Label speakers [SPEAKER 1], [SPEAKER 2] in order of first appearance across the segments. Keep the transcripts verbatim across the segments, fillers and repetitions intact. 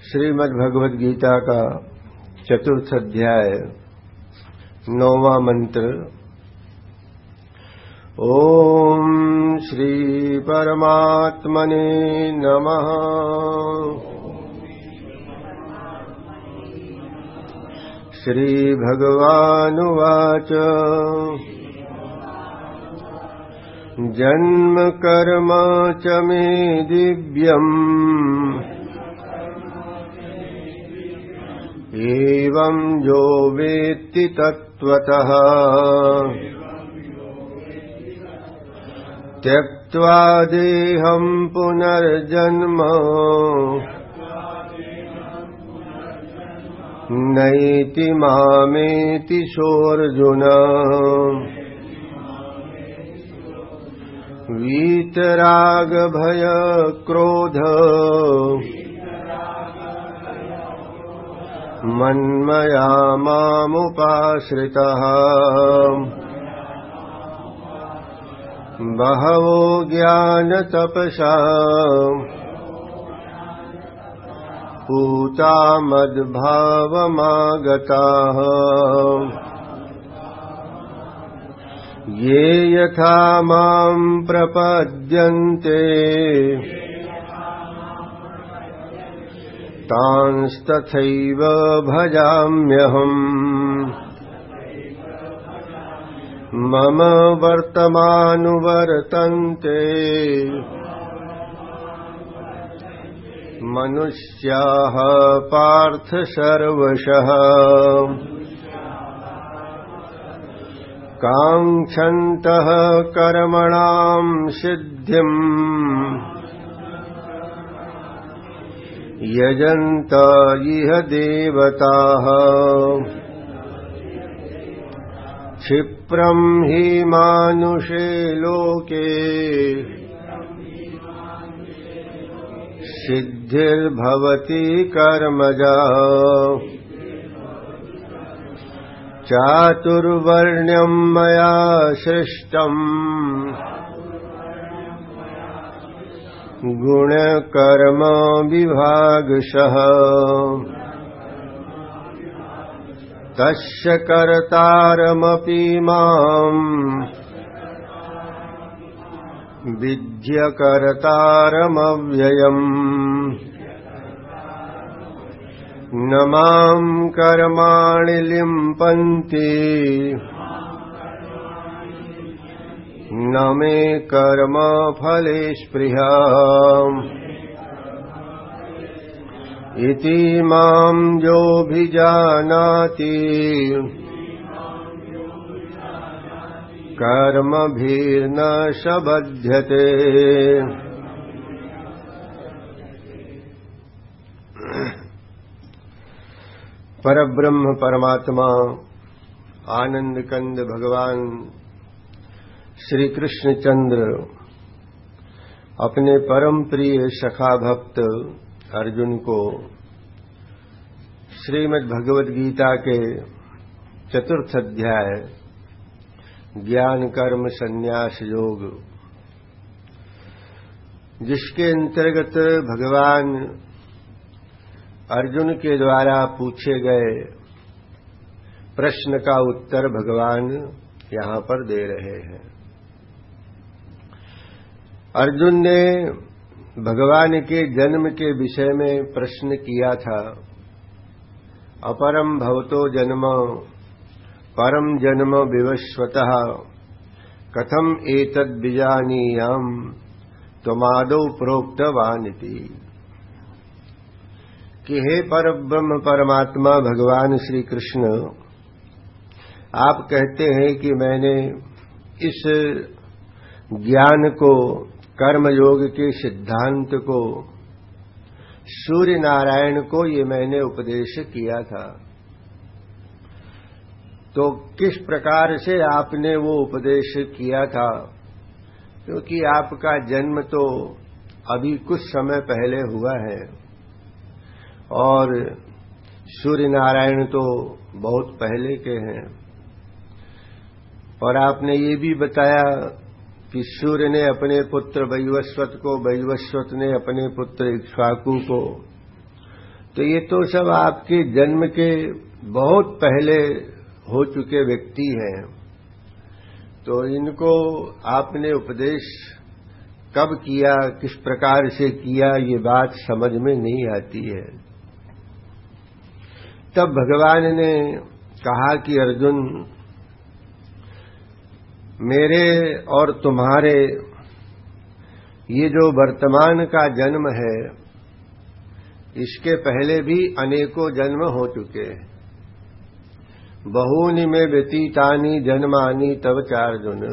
[SPEAKER 1] श्रीमद्भगवद गीता का चतुर्थ अध्याय नौवां मंत्र। ओम श्री परमात्मने नमः। श्री भगवानुवाच जन्म कर्म च मे दिव्यम् एवं यो वेत्ति तत्त्वतः त्यक्त्वा देहं पुनर्जन्म नैति मामेति सोऽर्जुन। वीतराग भय क्रोध मन्मया मामुपाश्रितः बहवो ज्ञानतपसा पूता मद्भावमागताः। ये यथा मां प्रपद्यन्ते तांस्तथैव भजाम्यहम्। मम वर्तमानुवर्तन्ते मनुष्याः पार्थ सर्वशः काङ्क्षन्तः कर्मणां सिद्धिम् यजन्त इह देवताः। क्षिप्रं हि मानुषे लोके सिद्धिर्भवति कर्मजा। चातुर्वर्ण्यं मया सृष्टम् गुणकर्म विभागशः तस्य कर्तारमपि माम् विद्य कर्तारमव्ययम्। न मां कर्माणि लिम्पन्ति न मे कर्म फले स्पृहा। इति मां योऽभिजानाति कर्मभिर्न स बध्यते। परब्रह्म परमात्मा आनंद कंद भगवान श्री कृष्ण चंद्र अपने परम प्रिय सखा भक्त अर्जुन को श्रीमद् भगवद गीता के चतुर्थ अध्याय ज्ञान कर्म संन्यास योग, जिसके अंतर्गत भगवान अर्जुन के द्वारा पूछे गए प्रश्न का उत्तर भगवान यहां पर दे रहे हैं। अर्जुन ने भगवान के जन्म के विषय में प्रश्न किया था। अपरम भवतो जन्म परम जन्म विवस्वतः कथम एतद् विजानीयाम् त्वमादौ प्रोक्तवानिति। कि हे परब्रह्म परमात्मा भगवान श्री कृष्ण, आप कहते हैं कि मैंने इस ज्ञान को, कर्मयोग के सिद्धांत को सूर्य नारायण को ये मैंने उपदेश किया था। तो किस प्रकार से आपने वो उपदेश किया था? क्योंकि आपका जन्म तो अभी कुछ समय पहले हुआ है और सूर्य नारायण तो बहुत पहले के हैं। और आपने ये भी बताया कि सूर्य ने अपने पुत्र वैवस्वत को, वैवस्वत ने अपने पुत्र इक्ष्वाकु को, तो ये तो सब आपके जन्म के बहुत पहले हो चुके व्यक्ति हैं, तो इनको आपने उपदेश कब किया, किस प्रकार से किया, ये बात समझ में नहीं आती है। तब भगवान ने कहा कि अर्जुन, मेरे और तुम्हारे ये जो वर्तमान का जन्म है, इसके पहले भी अनेकों जन्म हो चुके हैं। बहूनि में व्यतीतानि जन्मानि तव चार्जुन,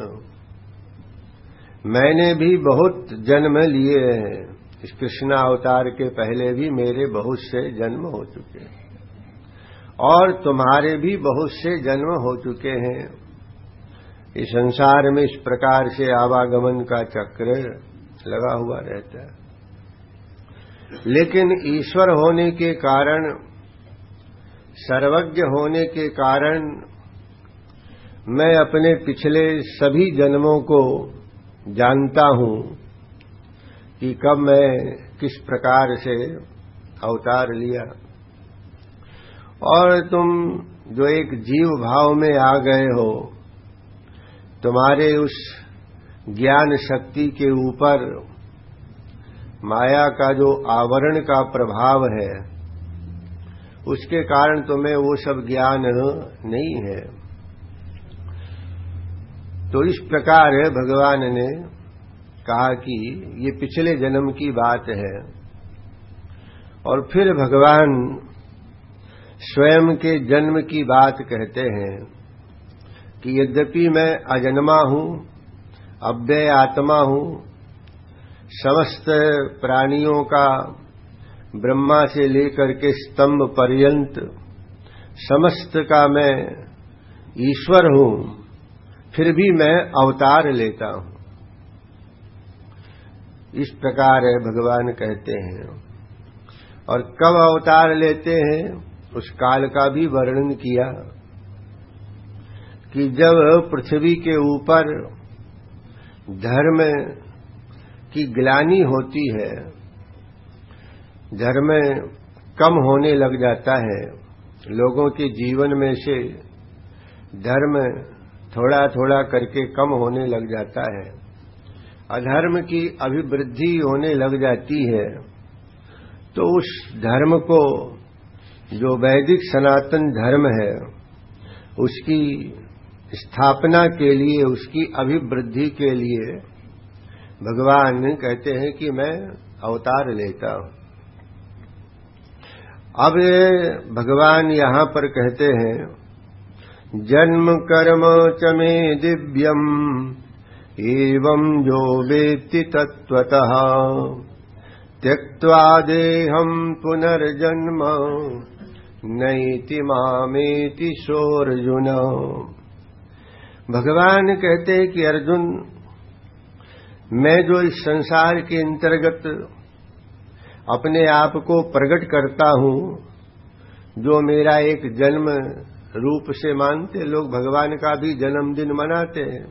[SPEAKER 1] मैंने भी बहुत जन्म लिए हैं। इस कृष्ण अवतार के पहले भी मेरे बहुत से जन्म हो चुके हैं और तुम्हारे भी बहुत से जन्म हो चुके हैं। इस संसार में इस प्रकार से आवागमन का चक्र लगा हुआ रहता है, लेकिन ईश्वर होने के कारण, सर्वज्ञ होने के कारण मैं अपने पिछले सभी जन्मों को जानता हूं कि कब मैं किस प्रकार से अवतार लिया। और तुम जो एक जीव भाव में आ गए हो, तुम्हारे उस ज्ञान शक्ति के ऊपर माया का जो आवरण का प्रभाव है, उसके कारण तुम्हें वो सब ज्ञान नहीं है। तो इस प्रकार भगवान ने कहा कि ये पिछले जन्म की बात है। और फिर भगवान स्वयं के जन्म की बात कहते हैं कि यद्यपि मैं अजन्मा हूं, अव्यय आत्मा हूं, समस्त प्राणियों का ब्रह्मा से लेकर के स्तंभ पर्यंत समस्त का मैं ईश्वर हूं, फिर भी मैं अवतार लेता हूं। इस प्रकार भगवान कहते हैं। और कब अवतार लेते हैं उस काल का भी वर्णन किया कि जब पृथ्वी के ऊपर धर्म की ग्लानि होती है, धर्म कम होने लग जाता है, लोगों के जीवन में से धर्म थोड़ा थोड़ा करके कम होने लग जाता है, अधर्म की अभिवृद्धि होने लग जाती है, तो उस धर्म को, जो वैदिक सनातन धर्म है, उसकी स्थापना के लिए, उसकी अभिवृद्धि के लिए भगवान कहते हैं कि मैं अवतार लेता हूं। अब भगवान यहां पर कहते हैं, जन्म कर्म च मे दिव्यम एवं जो वेत्ति तत्त्वतः त्यक्त्वा देहं पुनर्जन्म नैति मामेति सोऽर्जुन। भगवान कहते हैं कि अर्जुन, मैं जो इस संसार के अंतर्गत अपने आप को प्रकट करता हूं, जो मेरा एक जन्म रूप से मानते लोग, भगवान का भी जन्मदिन मनाते हैं,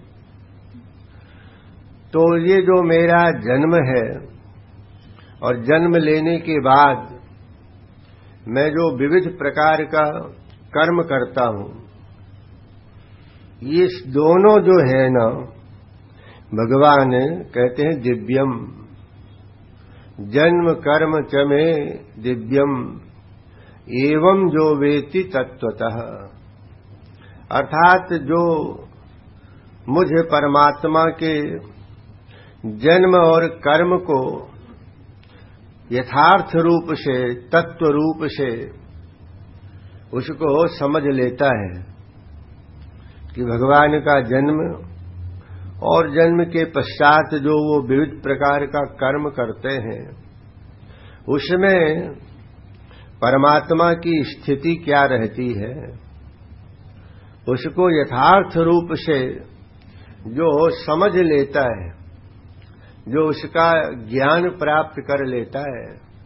[SPEAKER 1] तो ये जो मेरा जन्म है और जन्म लेने के बाद मैं जो विविध प्रकार का कर्म करता हूं, ये दोनों जो है ना, भगवान कहते हैं दिव्यम, जन्म कर्म च मे दिव्यम एवं जो वेति तत्वतः, अर्थात जो मुझ परमात्मा के जन्म और कर्म को यथार्थ रूप से, तत्व रूप से उसको समझ लेता है कि भगवान का जन्म और जन्म के पश्चात जो वो विविध प्रकार का कर्म करते हैं, उसमें परमात्मा की स्थिति क्या रहती है, उसको यथार्थ रूप से जो समझ लेता है, जो उसका ज्ञान प्राप्त कर लेता है,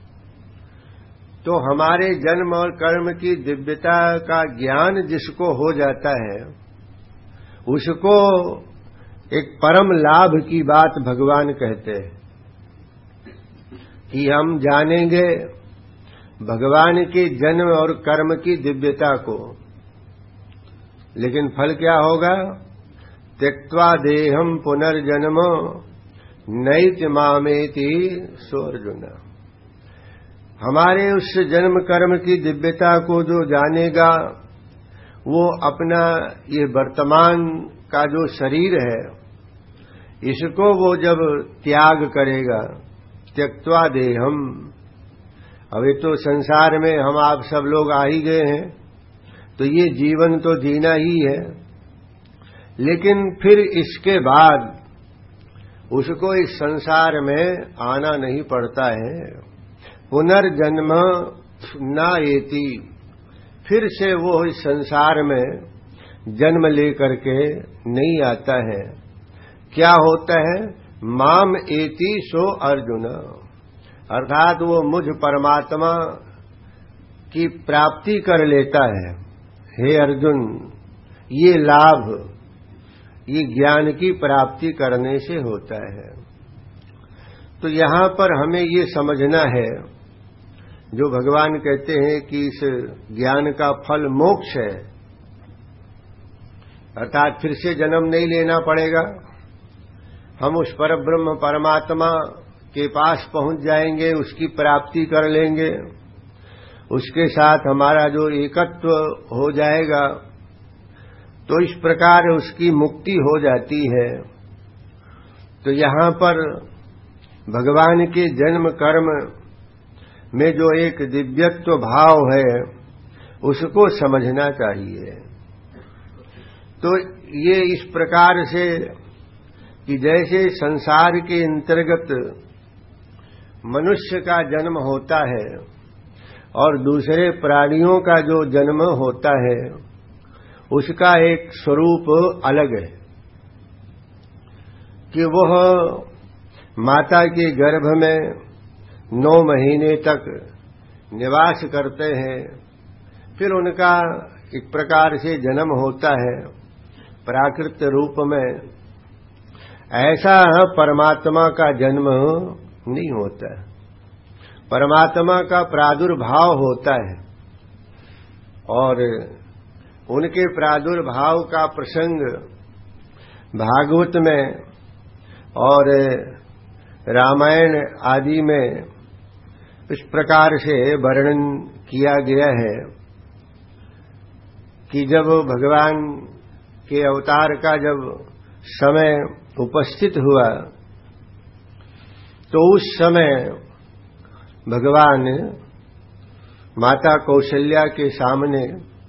[SPEAKER 1] तो हमारे जन्म और कर्म की दिव्यता का ज्ञान जिसको हो जाता है, उसको एक परम लाभ की बात भगवान कहते हैं कि हम जानेंगे भगवान के जन्म और कर्म की दिव्यता को, लेकिन फल क्या होगा? त्यक्त्वा देहम पुनर्जन्म नैति मामेति सो अर्जुन। हमारे उस जन्म कर्म की दिव्यता को जो जानेगा, वो अपना ये वर्तमान का जो शरीर है, इसको वो जब त्याग करेगा, त्यक्त्वा देहम। अभी तो संसार में हम आप सब लोग आ ही गए हैं, तो ये जीवन तो जीना ही है, लेकिन फिर इसके बाद उसको इस संसार में आना नहीं पड़ता है। पुनर्जन्म न एति, फिर से वो इस संसार में जन्म लेकर के नहीं आता है। क्या होता है? माम एति सो अर्जुन, अर्थात वो मुझ परमात्मा की प्राप्ति कर लेता है। हे अर्जुन, ये लाभ ये ज्ञान की प्राप्ति करने से होता है। तो यहां पर हमें ये समझना है, जो भगवान कहते हैं कि इस ज्ञान का फल मोक्ष है, अर्थात फिर से जन्म नहीं लेना पड़ेगा। हम उस परब्रह्म परमात्मा के पास पहुंच जाएंगे, उसकी प्राप्ति कर लेंगे, उसके साथ हमारा जो एकत्व हो जाएगा, तो इस प्रकार उसकी मुक्ति हो जाती है। तो यहां पर भगवान के जन्म कर्म में जो एक दिव्यत्व भाव है, उसको समझना चाहिए। तो ये इस प्रकार से कि जैसे संसार के अंतर्गत मनुष्य का जन्म होता है और दूसरे प्राणियों का जो जन्म होता है, उसका एक स्वरूप अलग है कि वह माता के गर्भ में नौ महीने तक निवास करते हैं, फिर उनका एक प्रकार से जन्म होता है प्राकृत रूप में। ऐसा परमात्मा का जन्म नहीं होता है, परमात्मा का प्रादुर्भाव होता है, और उनके प्रादुर्भाव का प्रसंग भागवत में और रामायण आदि में इस प्रकार से वर्णन किया गया है कि जब भगवान के अवतार का जब समय उपस्थित हुआ, तो उस समय भगवान माता कौशल्या के सामने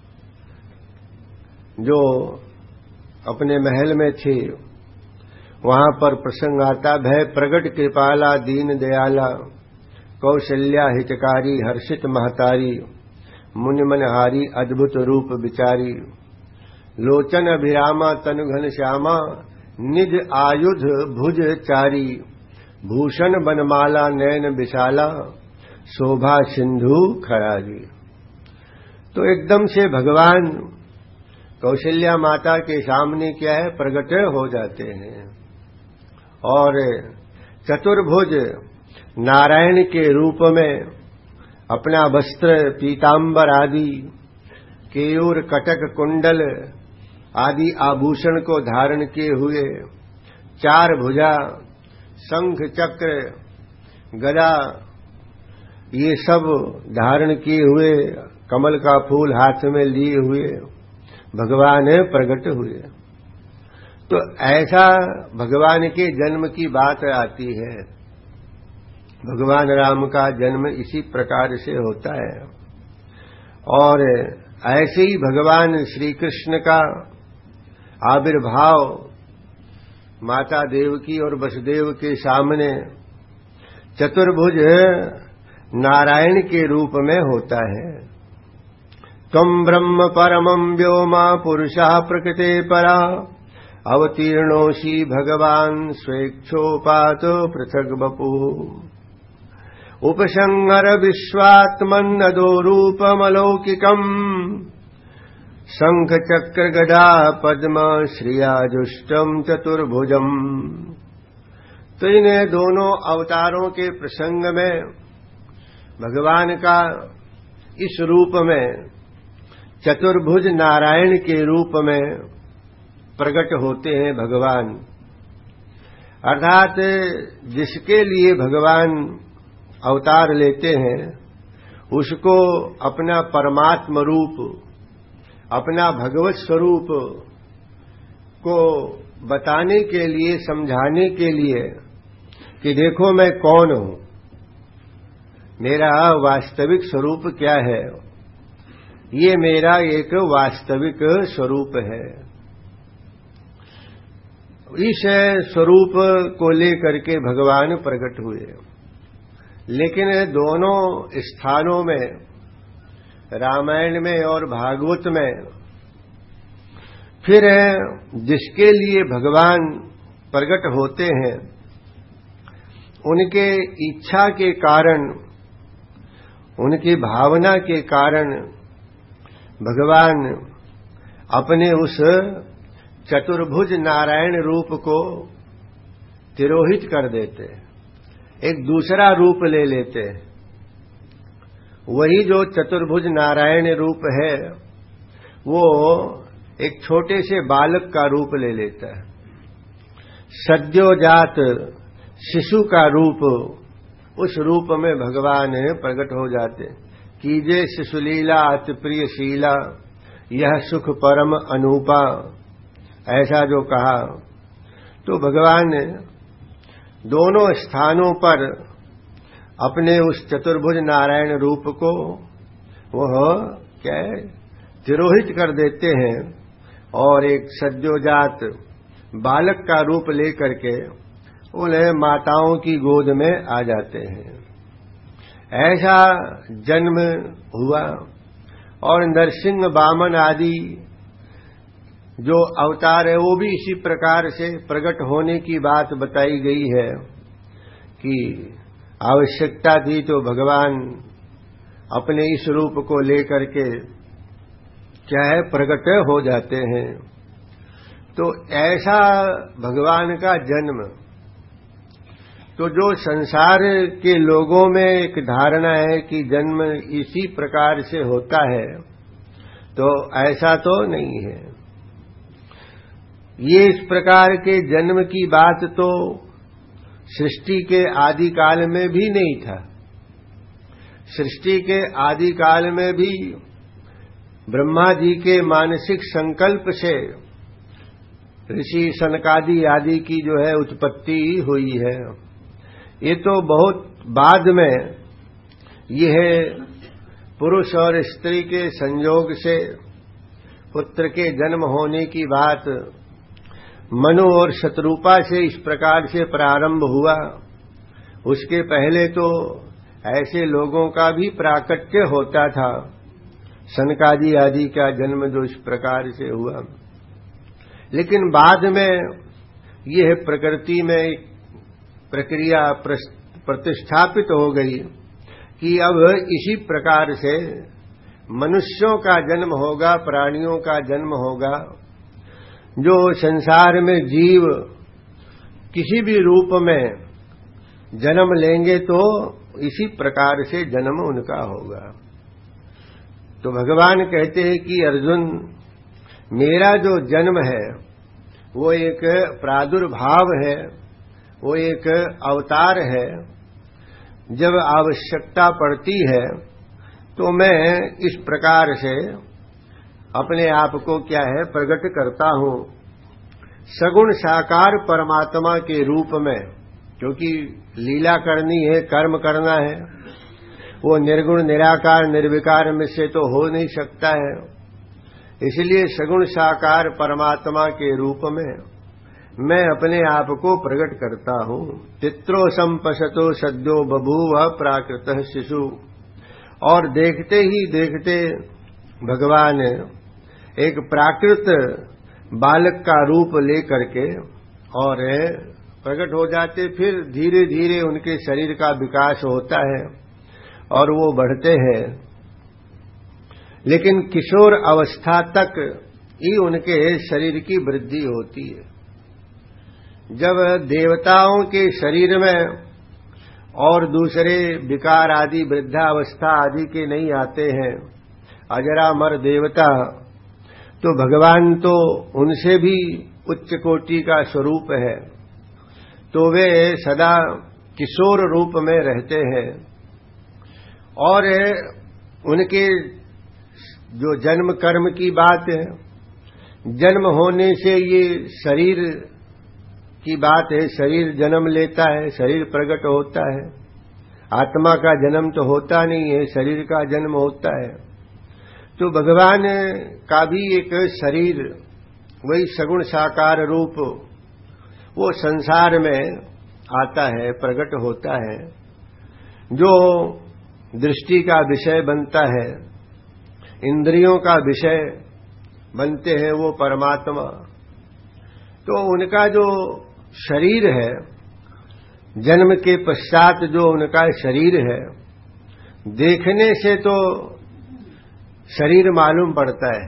[SPEAKER 1] जो अपने महल में थे, वहां पर प्रसंग आता, भय प्रगट कृपाला दीन दयाला कौशल्या हितकारी हर्षित महतारी मुनि मनहारी अद्भुत रूप विचारी लोचन अभिरामा तनु घन श्यामा निज आयुध भुज चारी भूषण बनमाला नयन विशाला शोभा सिंधु खरारी। तो एकदम से भगवान कौशल्या माता के सामने क्या है, प्रगट हो जाते हैं, और चतुर्भुज नारायण के रूप में अपना वस्त्र पीतांबर आदि केयूर कटक कुंडल आदि आभूषण को धारण किए हुए, चार भुजा शंख चक्र गदा ये सब धारण किए हुए, कमल का फूल हाथ में लिए हुए भगवान प्रकट हुए। तो ऐसा भगवान के जन्म की बात आती है। भगवान राम का जन्म इसी प्रकार से होता है, और ऐसे ही भगवान श्री कृष्ण का आविर्भाव माता देवकी और वसुदेव के सामने चतुर्भुज नारायण के रूप में होता है। त्वं ब्रह्म परमं व्योमा पुरुषः प्रकृते परा अवतीर्णोऽसि भगवान् स्वेच्छोपातो पृथग् वपुः उपसंहर विश्वात्मन्नदो रूपमलौकिकम् शंख चक्र गदा पद्म श्रियाजुष्टम चतुर्भुजम। तो इन दोनों अवतारों के प्रसंग में भगवान का इस रूप में चतुर्भुज नारायण के रूप में प्रकट होते हैं भगवान। अर्थात जिसके लिए भगवान अवतार लेते हैं उसको अपना परमात्म रूप, अपना भगवत स्वरूप को बताने के लिए, समझाने के लिए कि देखो मैं कौन हूं, मेरा वास्तविक स्वरूप क्या है, ये मेरा एक वास्तविक स्वरूप है। इस स्वरूप को लेकर के भगवान प्रकट हुए। लेकिन दोनों स्थानों में, रामायण में और भागवत में, फिर जिसके लिए भगवान प्रकट होते हैं उनके इच्छा के कारण, उनकी भावना के कारण भगवान अपने उस चतुर्भुज नारायण रूप को तिरोहित कर देते, एक दूसरा रूप ले लेते। वही जो चतुर्भुज नारायण रूप है वो एक छोटे से बालक का रूप ले लेता है, सद्योजात शिशु का रूप, उस रूप में भगवान प्रकट हो जाते। कीजे शिशुलीला अति प्रिय शीला, यह सुख परम अनूपा, ऐसा जो कहा। तो भगवान ने दोनों स्थानों पर अपने उस चतुर्भुज नारायण रूप को वह क्या है तिरोहित कर देते हैं और एक सद्योजात बालक का रूप लेकर के उन्हें माताओं की गोद में आ जाते हैं। ऐसा जन्म हुआ। और नरसिंह वामन आदि जो अवतार है वो भी इसी प्रकार से प्रकट होने की बात बताई गई है कि आवश्यकता थी तो भगवान अपने इस रूप को लेकर के क्या है प्रकट हो जाते हैं। तो ऐसा भगवान का जन्म, तो जो संसार के लोगों में एक धारणा है कि जन्म इसी प्रकार से होता है, तो ऐसा तो नहीं है। ये इस प्रकार के जन्म की बात तो सृष्टि के आदि काल में भी नहीं था। सृष्टि के आदि काल में भी ब्रह्मा जी के मानसिक संकल्प से ऋषि सनकादि आदि की जो है उत्पत्ति हुई है। ये तो बहुत बाद में यह पुरुष और स्त्री के संयोग से पुत्र के जन्म होने की बात मनु और शत्रुपा से इस प्रकार से प्रारंभ हुआ। उसके पहले तो ऐसे लोगों का भी प्राकट्य होता था, सनकादि आदि का जन्म जो इस प्रकार से हुआ। लेकिन बाद में यह प्रकृति में एक प्रक्रिया प्रतिष्ठापित हो गई कि अब इसी प्रकार से मनुष्यों का जन्म होगा, प्राणियों का जन्म होगा। जो संसार में जीव किसी भी रूप में जन्म लेंगे तो इसी प्रकार से जन्म उनका होगा। तो भगवान कहते हैं कि अर्जुन, मेरा जो जन्म है वो एक प्रादुर्भाव है, वो एक अवतार है। जब आवश्यकता पड़ती है तो मैं इस प्रकार से अपने आप को क्या है प्रकट करता हूं, सगुण साकार परमात्मा के रूप में। क्योंकि लीला करनी है, कर्म करना है, वो निर्गुण निराकार निर्विकार में से तो हो नहीं सकता है। इसलिए सगुण साकार परमात्मा के रूप में मैं अपने आप को प्रकट करता हूं। चित्रो संपसतो सद्यो बभूव प्राकृतः शिशु। और देखते ही देखते भगवान एक प्राकृत बालक का रूप लेकर के और प्रकट हो जाते। फिर धीरे धीरे उनके शरीर का विकास होता है और वो बढ़ते हैं, लेकिन किशोर अवस्था तक ही उनके शरीर की वृद्धि होती है। जब देवताओं के शरीर में और दूसरे विकार आदि वृद्धावस्था आदि के नहीं आते हैं, अजरामर देवता, तो भगवान तो उनसे भी उच्च कोटि का स्वरूप है, तो वे सदा किशोर रूप में रहते हैं। और उनके जो जन्म कर्म की बात है, जन्म होने से ये शरीर की बात है, शरीर जन्म लेता है, शरीर प्रकट होता है। आत्मा का जन्म तो होता नहीं है, शरीर का जन्म होता है। तो भगवान का भी एक शरीर, वही सगुण साकार रूप, वो संसार में आता है, प्रकट होता है, जो दृष्टि का विषय बनता है, इंद्रियों का विषय बनते हैं वो परमात्मा। तो उनका जो शरीर है, जन्म के पश्चात जो उनका शरीर है, देखने से तो शरीर मालूम पड़ता है,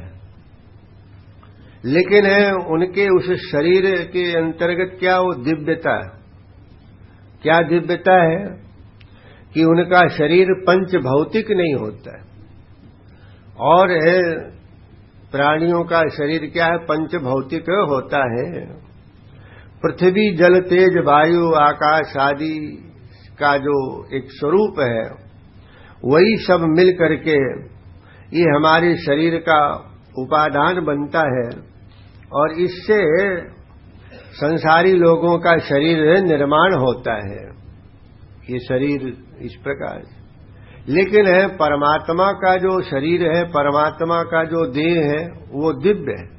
[SPEAKER 1] लेकिन है उनके उस शरीर के अंतर्गत क्या वो दिव्यता, क्या दिव्यता है कि उनका शरीर पंच भौतिक नहीं होता है। और है प्राणियों का शरीर क्या है, पंच भौतिक होता है। पृथ्वी जल तेज वायु आकाश आदि का जो एक स्वरूप है, वही सब मिल करके ये हमारे शरीर का उपादान बनता है, और इससे संसारी लोगों का शरीर निर्माण होता है, ये शरीर इस प्रकार। लेकिन है परमात्मा का जो शरीर है, परमात्मा का जो देह है, वो दिव्य है।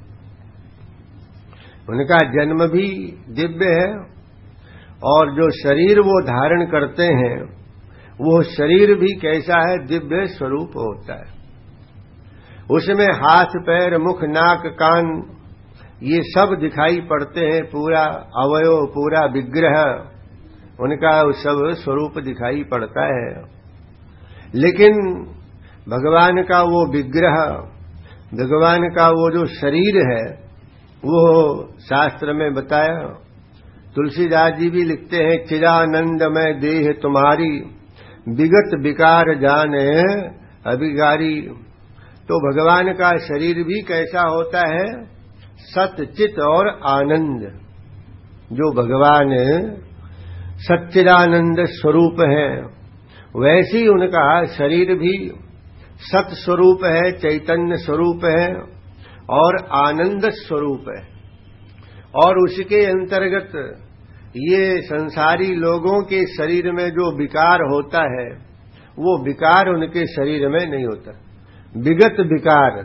[SPEAKER 1] उनका जन्म भी दिव्य है, और जो शरीर वो धारण करते हैं, वो शरीर भी कैसा है, दिव्य स्वरूप होता है। उसमें हाथ पैर मुख नाक कान ये सब दिखाई पड़ते हैं, पूरा अवयव पूरा विग्रह उनका सब स्वरूप दिखाई पड़ता है। लेकिन भगवान का वो विग्रह, भगवान का वो जो शरीर है, वो शास्त्र में बताया। तुलसीदास जी भी लिखते हैं, चिदानंदमय देह तुम्हारी विगत विकार जाने अभिगारी। तो भगवान का शरीर भी कैसा होता है, सत चित और आनंद। जो भगवान सच्चिदानंद स्वरूप है, वैसे ही उनका शरीर भी सत स्वरूप है, चैतन्य स्वरूप है और आनंद स्वरूप है। और उसके अंतर्गत ये संसारी लोगों के शरीर में जो विकार होता है, वो विकार उनके शरीर में नहीं होता। विगत विकार,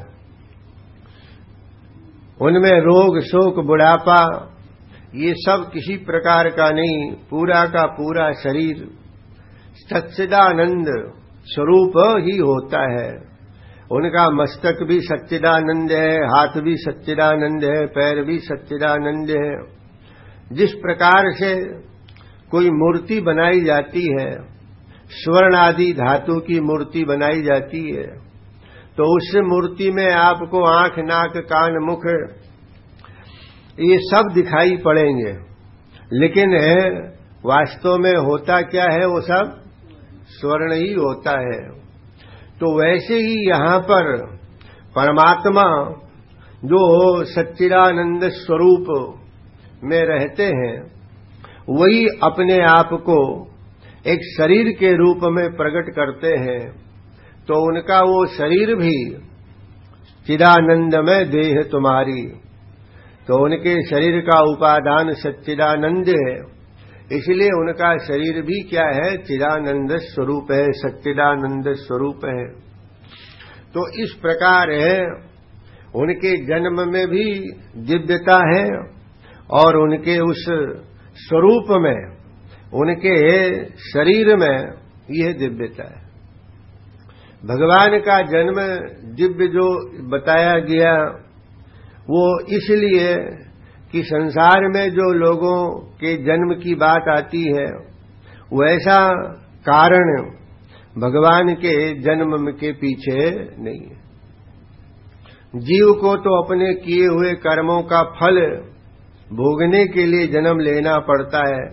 [SPEAKER 1] उनमें रोग शोक बुढ़ापा ये सब किसी प्रकार का नहीं, पूरा का पूरा शरीर सच्चिदानंद स्वरूप ही होता है। उनका मस्तक भी सच्चिदानंद है, हाथ भी सच्चिदानंद है, पैर भी सच्चिदानंद है। जिस प्रकार से कोई मूर्ति बनाई जाती है, स्वर्ण आदि धातु की मूर्ति बनाई जाती है, तो उस मूर्ति में आपको आंख नाक कान मुख ये सब दिखाई पड़ेंगे, लेकिन है वास्तव में होता क्या है, वो सब स्वर्ण ही होता है। तो वैसे ही यहां पर परमात्मा जो सच्चिदानंद स्वरूप में रहते हैं, वही अपने आप को एक शरीर के रूप में प्रकट करते हैं। तो उनका वो शरीर भी चिदानंदमय देह तुम्हारी, तो उनके शरीर का उपादान सच्चिदानंद है, इसलिए उनका शरीर भी क्या है, चिदानंद स्वरूप है, सच्चिदानंद स्वरूप है। तो इस प्रकार है उनके जन्म में भी दिव्यता है, और उनके उस स्वरूप में, उनके शरीर में यह दिव्यता है। भगवान का जन्म दिव्य जो बताया गया, वो इसलिए कि संसार में जो लोगों के जन्म की बात आती है, वैसा कारण भगवान के जन्म के पीछे नहीं है। जीव को तो अपने किए हुए कर्मों का फल भोगने के लिए जन्म लेना पड़ता है,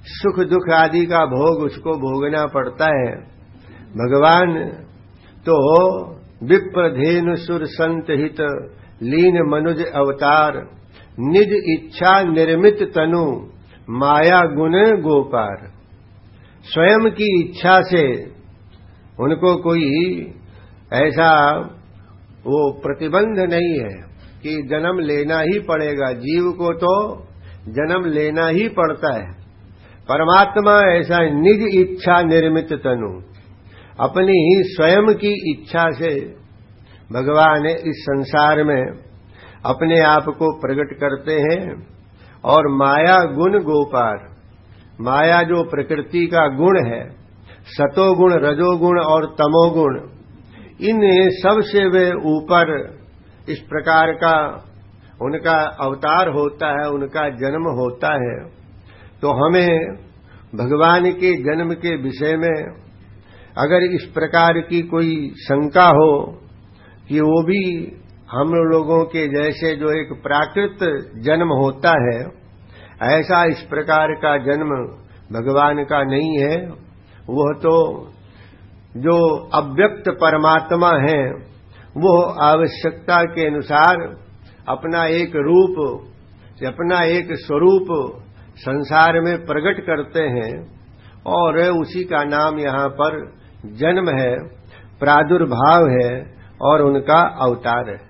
[SPEAKER 1] सुख दुख आदि का भोग उसको भोगना पड़ता है। भगवान तो विप्र धेनु सुर संत हित लीन मनुज अवतार निज इच्छा निर्मित तनु माया गुण गोपार। स्वयं की इच्छा से उनको कोई ऐसा वो प्रतिबंध नहीं है कि जन्म लेना ही पड़ेगा। जीव को तो जन्म लेना ही पड़ता है। परमात्मा ऐसा निज इच्छा निर्मित तनु, अपनी ही स्वयं की इच्छा से भगवान इस संसार में अपने आप को प्रकट करते हैं। और माया गुण गोपार, माया जो प्रकृति का गुण है, सतोगुण रजोगुण और तमोगुण, इन सब से वे ऊपर इस प्रकार का उनका अवतार होता है, उनका जन्म होता है। तो हमें भगवान के जन्म के विषय में अगर इस प्रकार की कोई शंका हो कि वो भी हम लोगों के जैसे जो एक प्राकृत जन्म होता है, ऐसा इस प्रकार का जन्म भगवान का नहीं है। वह तो जो अव्यक्त परमात्मा है, वो आवश्यकता के अनुसार अपना एक रूप, अपना एक स्वरूप संसार में प्रकट करते हैं और उसी का नाम यहाँ पर जन्म है, प्रादुर्भाव है और उनका अवतार है।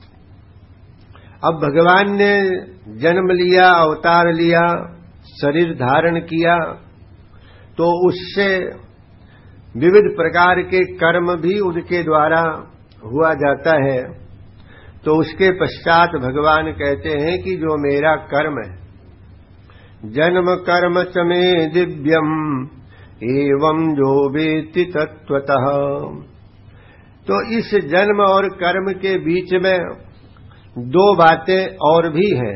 [SPEAKER 1] अब भगवान ने जन्म लिया, अवतार लिया, शरीर धारण किया, तो उससे विविध प्रकार के कर्म भी उनके द्वारा हुआ जाता है। तो उसके पश्चात भगवान कहते हैं कि जो मेरा कर्म है, जन्म कर्म च मे दिव्यम एवं जो वेत्ति तत्वतः। तो इस जन्म और कर्म के बीच में दो बातें और भी हैं।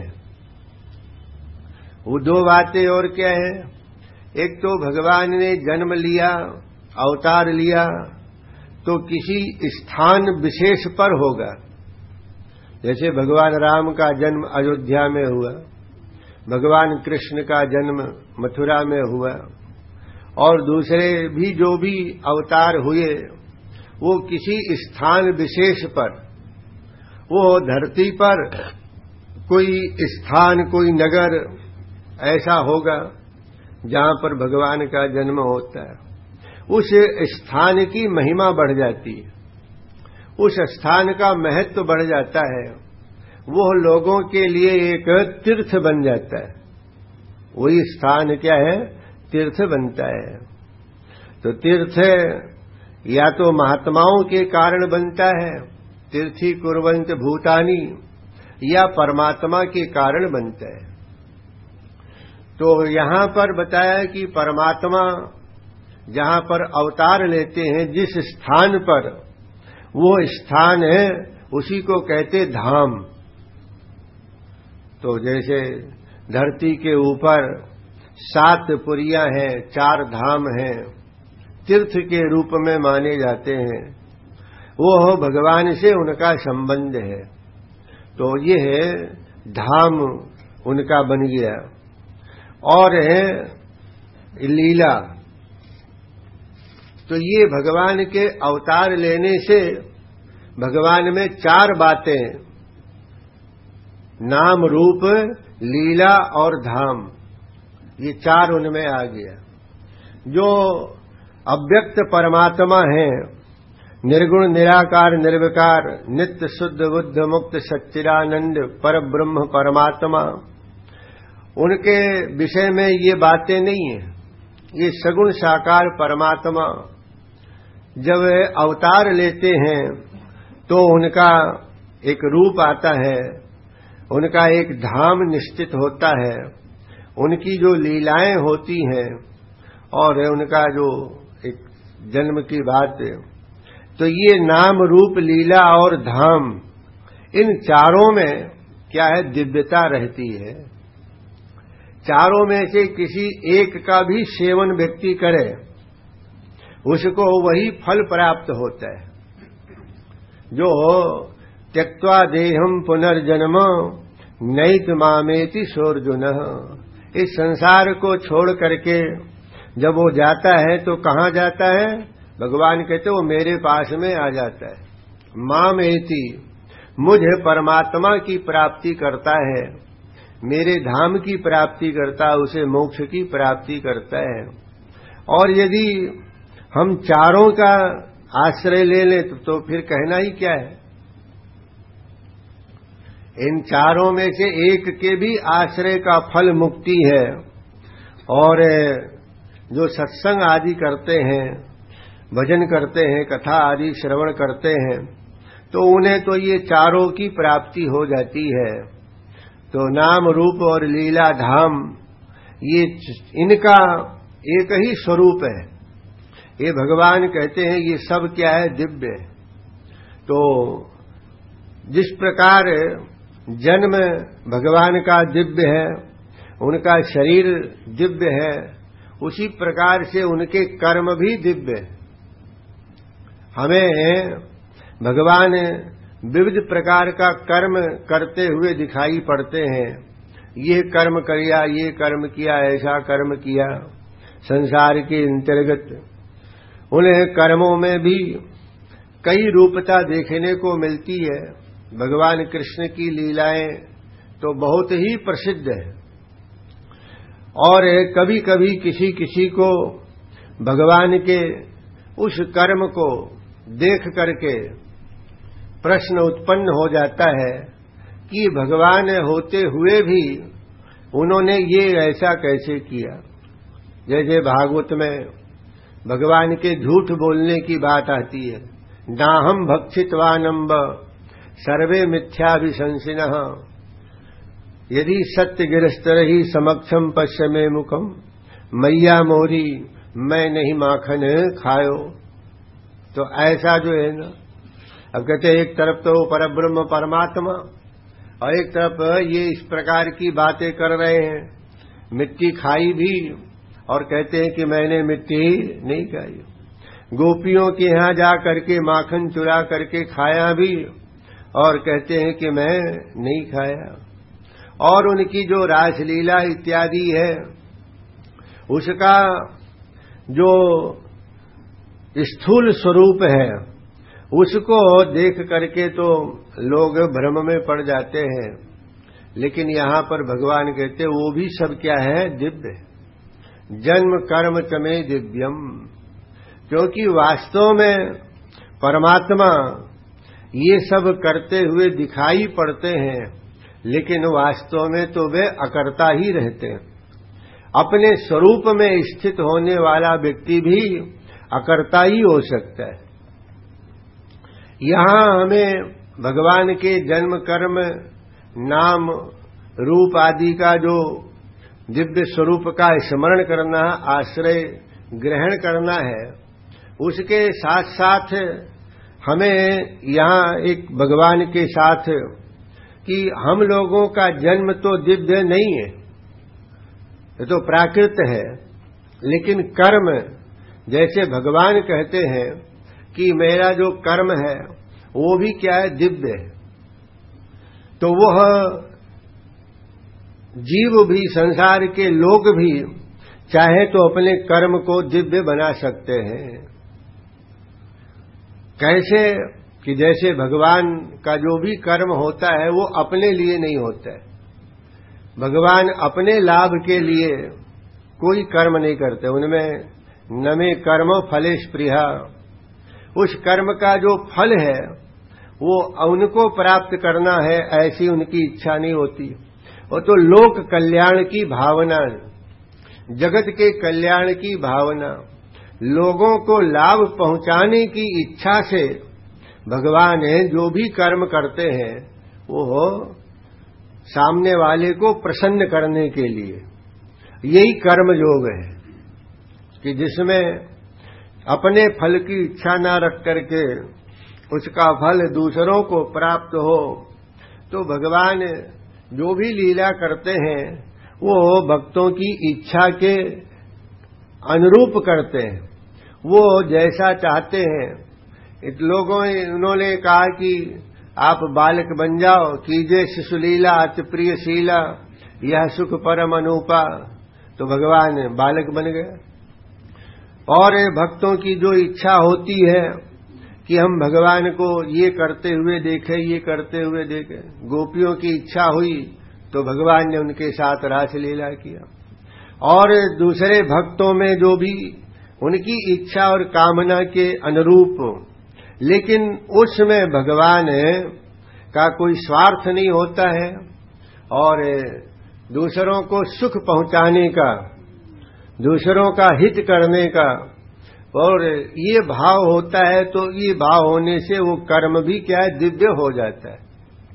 [SPEAKER 1] वो दो बातें और क्या है? एक तो भगवान ने जन्म लिया, अवतार लिया, तो किसी स्थान विशेष पर होगा। जैसे भगवान राम का जन्म अयोध्या में हुआ, भगवान कृष्ण का जन्म मथुरा में हुआ, और दूसरे भी जो भी अवतार हुए वो किसी स्थान विशेष पर, वो धरती पर कोई स्थान, कोई नगर ऐसा होगा जहां पर भगवान का जन्म होता है। उस स्थान की महिमा बढ़ जाती है, उस स्थान का महत्व बढ़ जाता है, वो लोगों के लिए एक तीर्थ बन जाता है। वही स्थान क्या है? तीर्थ बनता है। तो तीर्थ या तो महात्माओं के कारण बनता है, तीर्थी कुर्वन्त भूतानि, या परमात्मा के कारण बनता है। तो यहां पर बताया कि परमात्मा जहां पर अवतार लेते हैं, जिस स्थान पर, वो स्थान है, उसी को कहते धाम। तो जैसे धरती के ऊपर सात पुरियां हैं, चार धाम हैं, तीर्थ के रूप में माने जाते हैं, वो भगवान से उनका संबंध है। तो ये है धाम उनका बन गया। और है लीला। तो ये भगवान के अवतार लेने से भगवान में चार बातें, नाम, रूप, लीला और धाम, ये चार उनमें आ गया। जो अव्यक्त परमात्मा है, निर्गुण निराकार निर्विकार नित्य शुद्ध बुद्ध मुक्त सच्चिदानंद पर ब्रह्म परमात्मा, उनके विषय में ये बातें नहीं है। ये सगुण साकार परमात्मा जब अवतार लेते हैं तो उनका एक रूप आता है, उनका एक धाम निश्चित होता है, उनकी जो लीलाएं होती हैं और उनका जो एक जन्म की बात है। तो ये नाम, रूप, लीला और धाम, इन चारों में क्या है? दिव्यता रहती है। चारों में से किसी एक का भी सेवन व्यक्ति करे, उसको वही फल प्राप्त होता है। जो त्यक्त्वा देहम पुनर्जन्म नैत मामेति सोर्जुन, इस संसार को छोड़ करके जब वो जाता है तो कहाँ जाता है? भगवान कहते वो मेरे पास में आ जाता है। माम एति, मुझे परमात्मा की प्राप्ति करता है, मेरे धाम की प्राप्ति करता है, उसे मोक्ष की प्राप्ति करता है। और यदि हम चारों का आश्रय ले लें तो, तो फिर कहना ही क्या है? इन चारों में से एक के भी आश्रय का फल मुक्ति है। और जो सत्संग आदि करते हैं, भजन करते हैं, कथा आदि श्रवण करते हैं, तो उन्हें तो ये चारों की प्राप्ति हो जाती है। तो नाम रूप और लीला धाम ये इनका एक ही स्वरूप है। ये भगवान कहते हैं ये सब क्या है? दिव्य। तो जिस प्रकार जन्म भगवान का दिव्य है, उनका शरीर दिव्य है, उसी प्रकार से उनके कर्म भी दिव्य है। हमें भगवान विविध प्रकार का कर्म करते हुए दिखाई पड़ते हैं। ये कर्म किया, ये कर्म किया, ऐसा कर्म किया। संसार के अंतर्गत उन्हें कर्मों में भी कई रूपता देखने को मिलती है। भगवान कृष्ण की लीलाएं तो बहुत ही प्रसिद्ध है। और कभी कभी किसी किसी को भगवान के उस कर्म को देख करके प्रश्न उत्पन्न हो जाता है कि भगवान होते हुए भी उन्होंने ये ऐसा कैसे किया। जैसे भागवत में भगवान के झूठ बोलने की बात आती है। नाहम भक्षितवानंब सर्वे मिथ्याभिशंसिनः यदि सत्य गिरस्तर ही समक्षम पश्य में मुखम मैया मोरी मैं नहीं माखन खायो। तो ऐसा जो है ना, अब कहते हैं एक तरफ तो परब्रह्म परमात्मा और एक तरफ ये इस प्रकार की बातें कर रहे हैं, मिट्टी खाई भी और कहते हैं कि मैंने मिट्टी नहीं खाई। गोपियों के यहां जा करके माखन चुरा करके खाया भी और कहते हैं कि मैं नहीं खाया। और उनकी जो रासलीला इत्यादि है उसका जो स्थूल स्वरूप है उसको देख करके तो लोग भ्रम में पड़ जाते हैं। लेकिन यहां पर भगवान कहते वो भी सब क्या है? दिव्य। जन्म कर्म तमे दिव्यम। क्योंकि वास्तव में परमात्मा ये सब करते हुए दिखाई पड़ते हैं, लेकिन वास्तव में तो वे अकर्ता ही रहते हैं। अपने स्वरूप में स्थित होने वाला व्यक्ति भी अकर्ता ही हो सकता है। यहां हमें भगवान के जन्म कर्म नाम रूप आदि का जो दिव्य स्वरूप का स्मरण करना, आश्रय ग्रहण करना है, उसके साथ साथ हमें यहां एक भगवान के साथ कि हम लोगों का जन्म तो दिव्य नहीं है, ये तो प्राकृत है। लेकिन कर्म जैसे भगवान कहते हैं कि मेरा जो कर्म है वो भी क्या है? दिव्य है। तो वह जीव भी, संसार के लोग भी चाहे तो अपने कर्म को दिव्य बना सकते हैं। कैसे? कि जैसे भगवान का जो भी कर्म होता है वो अपने लिए नहीं होता है। भगवान अपने लाभ के लिए कोई कर्म नहीं करते। उनमें न में कर्म फले स्पृहा, उस कर्म का जो फल है वो उनको प्राप्त करना है ऐसी उनकी इच्छा नहीं होती। वो तो लोक कल्याण की भावना, जगत के कल्याण की भावना, लोगों को लाभ पहुंचाने की इच्छा से भगवान है जो भी कर्म करते हैं वो हो सामने वाले को प्रसन्न करने के लिए। यही कर्म योग है कि जिसमें अपने फल की इच्छा न रख करके उसका फल दूसरों को प्राप्त हो। तो भगवान जो भी लीला करते हैं वो भक्तों की इच्छा के अनुरूप करते हैं, वो जैसा चाहते हैं। इत लोगों उन्होंने कहा कि आप बालक बन जाओ, कीजिए शिशुलीला अति प्रिय शीला, यह सुख परम अनूपा, तो भगवान बालक बन गए। और भक्तों की जो इच्छा होती है कि हम भगवान को ये करते हुए देखें, ये करते हुए देखें, गोपियों की इच्छा हुई तो भगवान ने उनके साथ रासलीला किया। और दूसरे भक्तों में जो भी उनकी इच्छा और कामना के अनुरूप, लेकिन उसमें भगवान का कोई स्वार्थ नहीं होता है और दूसरों को सुख पहुंचाने का, दूसरों का हित करने का, और ये भाव होता है, तो ये भाव होने से वो कर्म भी क्या है, दिव्य हो जाता है।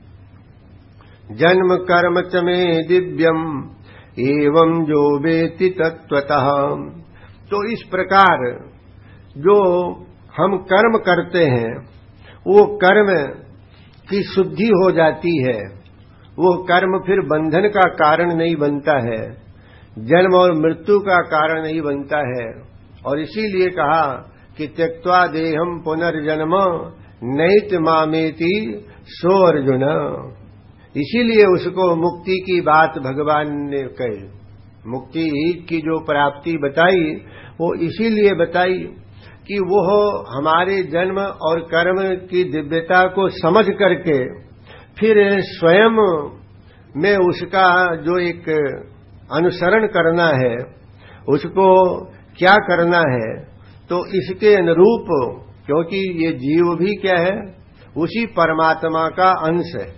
[SPEAKER 1] जन्म कर्म च में दिव्यम एवं जो वेति तत्वतः। तो इस प्रकार जो हम कर्म करते हैं वो कर्म की शुद्धि हो जाती है, वो कर्म फिर बंधन का कारण नहीं बनता है, जन्म और मृत्यु का कारण नहीं बनता है। और इसीलिए कहा कि त्यक्त्वा देहम पुनर्जन्म नैत मामेति सो अर्जुन। इसीलिए उसको मुक्ति की बात भगवान ने कही, मुक्ति की जो प्राप्ति बताई वो इसीलिए बताई कि वो हमारे जन्म और कर्म की दिव्यता को समझ करके फिर स्वयं में उसका जो एक अनुसरण करना है, उसको क्या करना है, तो इसके अनुरूप, क्योंकि ये जीव भी क्या है, उसी परमात्मा का अंश है।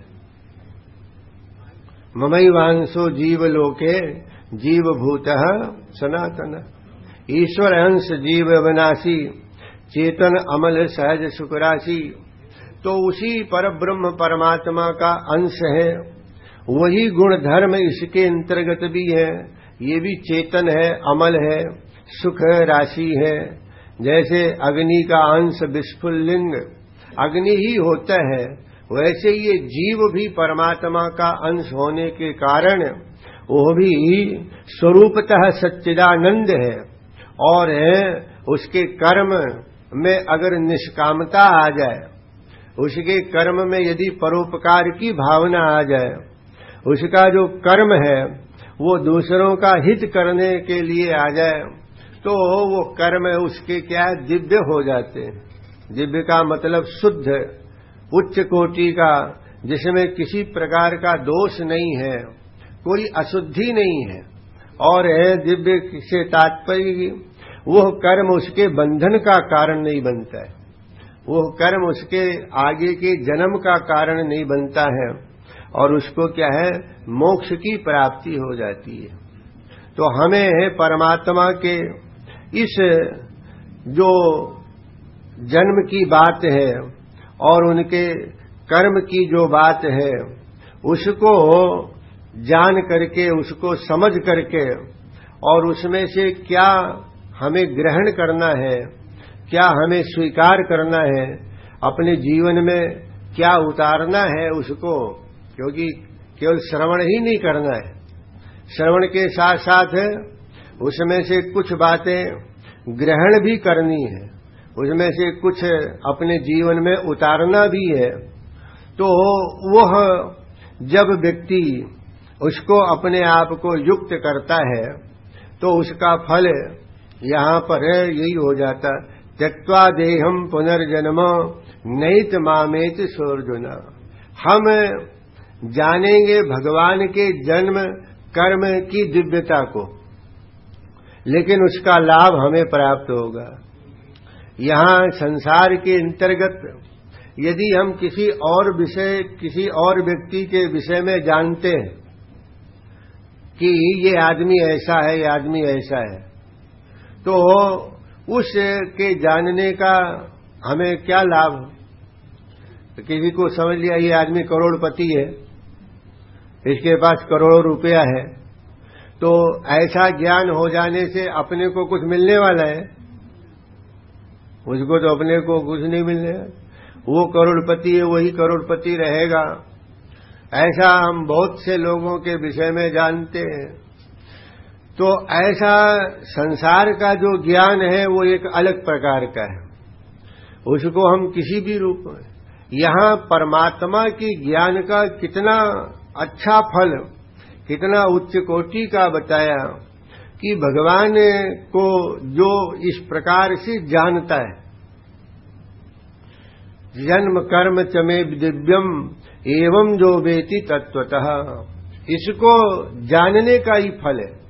[SPEAKER 1] ममैवांशो जीवलोके जीवभूतः सनातन। ईश्वर अंश जीव विनाशी, चेतन अमल सहज सुखराशि। तो उसी परब्रह्म परमात्मा का अंश है, वही गुण धर्म इसके अंतर्गत भी है। ये भी चेतन है, अमल है, सुख राशि है। जैसे अग्नि का अंश विस्फुलिंग अग्नि ही होता है, वैसे ये जीव भी परमात्मा का अंश होने के कारण वो भी स्वरूपतः सच्चिदानंद है। और है उसके कर्म में अगर निष्कामता आ जाए, उसके कर्म में यदि परोपकार की भावना आ जाए, उसका जो कर्म है वो दूसरों का हित करने के लिए आ जाए, तो वो कर्म उसके क्या है, दिव्य हो जाते हैं। दिव्य का मतलब शुद्ध, उच्च कोटि का, जिसमें किसी प्रकार का दोष नहीं है, कोई अशुद्धि नहीं है। और है दिव्य से तात्पर्य वो कर्म उसके बंधन का कारण नहीं बनता है, वो कर्म उसके आगे के जन्म का कारण नहीं बनता है, और उसको क्या है, मोक्ष की प्राप्ति हो जाती है। तो हमें परमात्मा के इस जो जन्म की बात है और उनके कर्म की जो बात है, उसको जान करके, उसको समझ करके, और उसमें से क्या हमें ग्रहण करना है, क्या हमें स्वीकार करना है, अपने जीवन में क्या उतारना है उसको। क्योंकि केवल श्रवण ही नहीं करना है, श्रवण के साथ साथ उसमें से कुछ बातें ग्रहण भी करनी है, उसमें से कुछ अपने जीवन में उतारना भी है। तो वह जब व्यक्ति उसको अपने आप को युक्त करता है तो उसका फल यहाँ पर यही हो जाता, त्यक्त्वा देहम पुनर्जन्म नैत मामेत सोर्जुन। हम जानेंगे भगवान के जन्म कर्म की दिव्यता को, लेकिन उसका लाभ हमें प्राप्त होगा। यहाँ संसार के अंतर्गत यदि हम किसी और विषय, किसी और व्यक्ति के विषय में जानते हैं कि ये आदमी ऐसा है, ये आदमी ऐसा है, तो उसके जानने का हमें क्या लाभ। तो किसी को समझ लिया ये आदमी करोड़पति है, इसके पास करोड़ों रुपया है, तो ऐसा ज्ञान हो जाने से अपने को कुछ मिलने वाला है? उसको तो अपने को कुछ नहीं मिलने। वो करोड़पति है, वही करोड़पति रहेगा। ऐसा हम बहुत से लोगों के विषय में जानते हैं। तो ऐसा संसार का जो ज्ञान है वो एक अलग प्रकार का है, उसको हम किसी भी रूप में, यहाँ परमात्मा की ज्ञान का कितना अच्छा फल, कितना उच्च कोटि का बताया कि भगवान को जो इस प्रकार से जानता है, जन्म कर्म च मे दिव्यम एवं जो वेति तत्वतः, इसको जानने का ही फल है,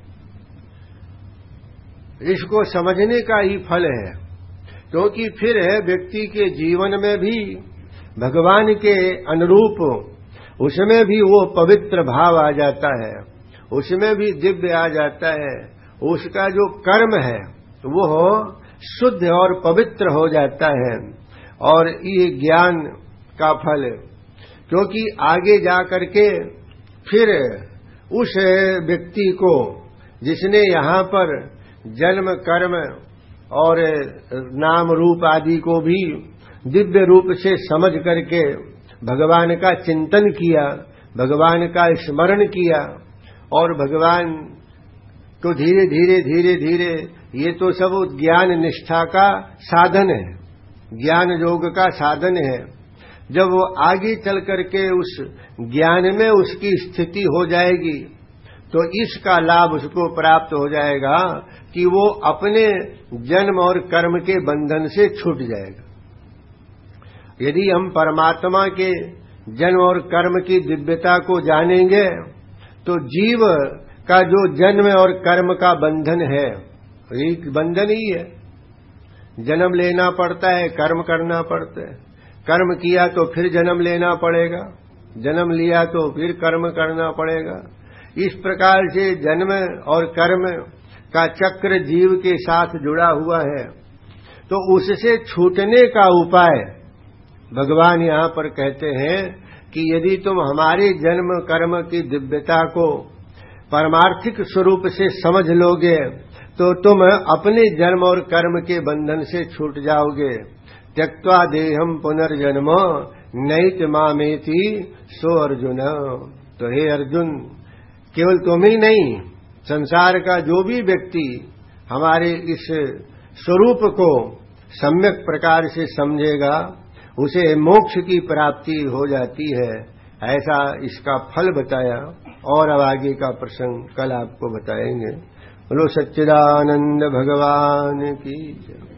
[SPEAKER 1] इसको समझने का ही फल है। क्योंकि फिर है व्यक्ति के जीवन में भी भगवान के अनुरूप उसमें भी वो पवित्र भाव आ जाता है, उसमें भी दिव्य आ जाता है, उसका जो कर्म है वो शुद्ध और पवित्र हो जाता है। और ये ज्ञान का फल, क्योंकि आगे जाकर के फिर उस व्यक्ति को जिसने यहाँ पर जन्म कर्म और नाम रूप आदि को भी दिव्य रूप से समझ करके भगवान का चिंतन किया, भगवान का स्मरण किया और भगवान को धीरे धीरे धीरे धीरे, ये तो सब ज्ञान निष्ठा का साधन है, ज्ञान योग का साधन है। जब वो आगे चल करके उस ज्ञान में उसकी स्थिति हो जाएगी तो इसका लाभ उसको प्राप्त हो जाएगा कि वो अपने जन्म और कर्म के बंधन से छूट जाएगा। यदि हम परमात्मा के जन्म और कर्म की दिव्यता को जानेंगे तो जीव का जो जन्म और कर्म का बंधन है, एक बंधन ही है। जन्म लेना पड़ता है, कर्म करना पड़ता है, कर्म किया तो फिर जन्म लेना पड़ेगा, जन्म लिया तो फिर कर्म करना पड़ेगा। इस प्रकार से जन्म और कर्म का चक्र जीव के साथ जुड़ा हुआ है। तो उससे छूटने का उपाय भगवान यहाँ पर कहते हैं कि यदि तुम हमारे जन्म कर्म की दिव्यता को परमार्थिक स्वरूप से समझ लोगे तो तुम अपने जन्म और कर्म के बंधन से छूट जाओगे। त्यक्त्वा देहम पुनर्जन्म नैत मामेति सो अर्जुन। तो हे अर्जुन, केवल तुम ही नहीं, संसार का जो भी व्यक्ति हमारे इस स्वरूप को सम्यक प्रकार से समझेगा उसे मोक्ष की प्राप्ति हो जाती है। ऐसा इसका फल बताया और अब आगे का प्रसंग कल आपको बताएंगे। बोलो सच्चिदानंद भगवान की जय।